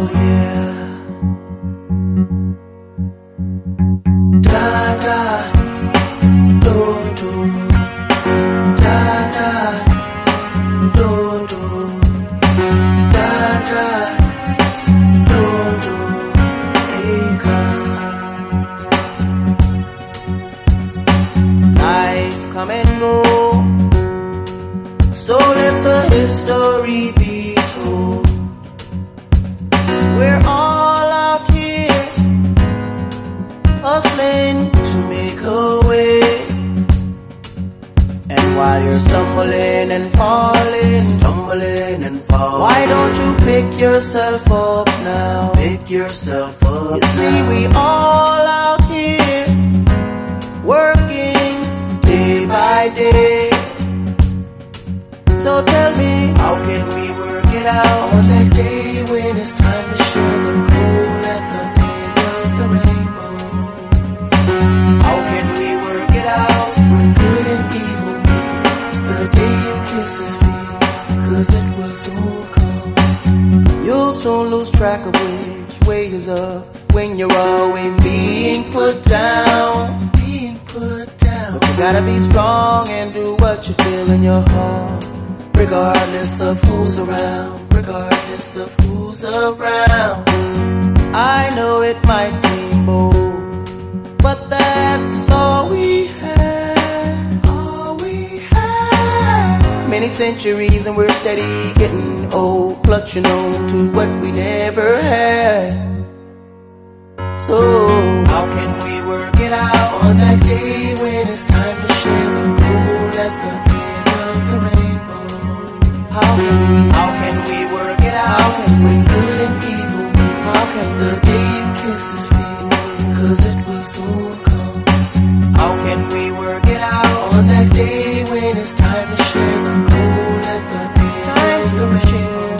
Come and go, so let the history be told. We're all out here hustling to make a way. And while you're stumbling and falling, why don't you pick yourself up now? Pick yourself up. You see, we all out here working day by day. So tell me, how can we work it out on that day when it's time to share the gold at the end of the rainbow? How can we work it out when good and evil meet the day you kiss his feet? 'Cause it will soon come. You'll soon lose track of which way is up when you're always being put down. But you gotta be strong and do what you feel in your heart, regardless of who's around, regardless of who's around. I know it might seem bold, but that's all we have. All we have. Many centuries and we're steady getting old, clutching on to what we never had. So how can we work it out on that day when it's time to share the gold at the end of the rainbow? How can we work it out when good and evil meet? How can the day you kiss his feet? 'Cause it will soon come. How can we work it out on that day when it's time to share the gold at the end of the rainbow?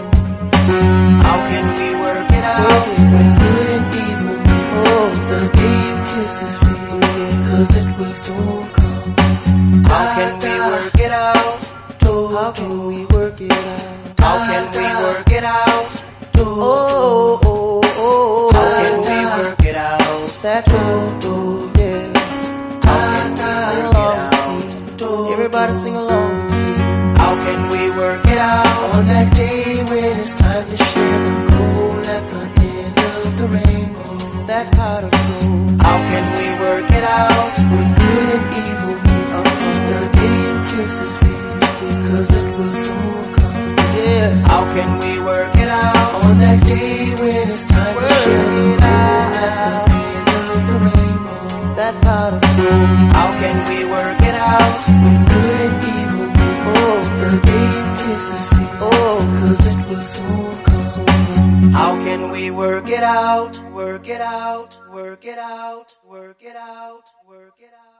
How can we work it out when good and evil meet? The day you kiss his feet, 'cause it will soon come. How can we work it out? How can we work it out? How can we work it out? Oh, oh, oh. How can we work it out? That yeah. Sing along. Everybody sing along. How can we work it out on that day when it's time to share the gold at the end of the rainbow? That pot of gold. How can we work it out when good and evil meet? The day you kiss his feet, 'cause it will soon come. Yeah. How can we work it out on that day when it's time to share the gold at the end of the rainbow? That pot of gold. How can we work it out when good and evil meet? The day you kiss his feet, 'cause it will soon come. How can we work it out? Work it out, work it out, work it out, work it out.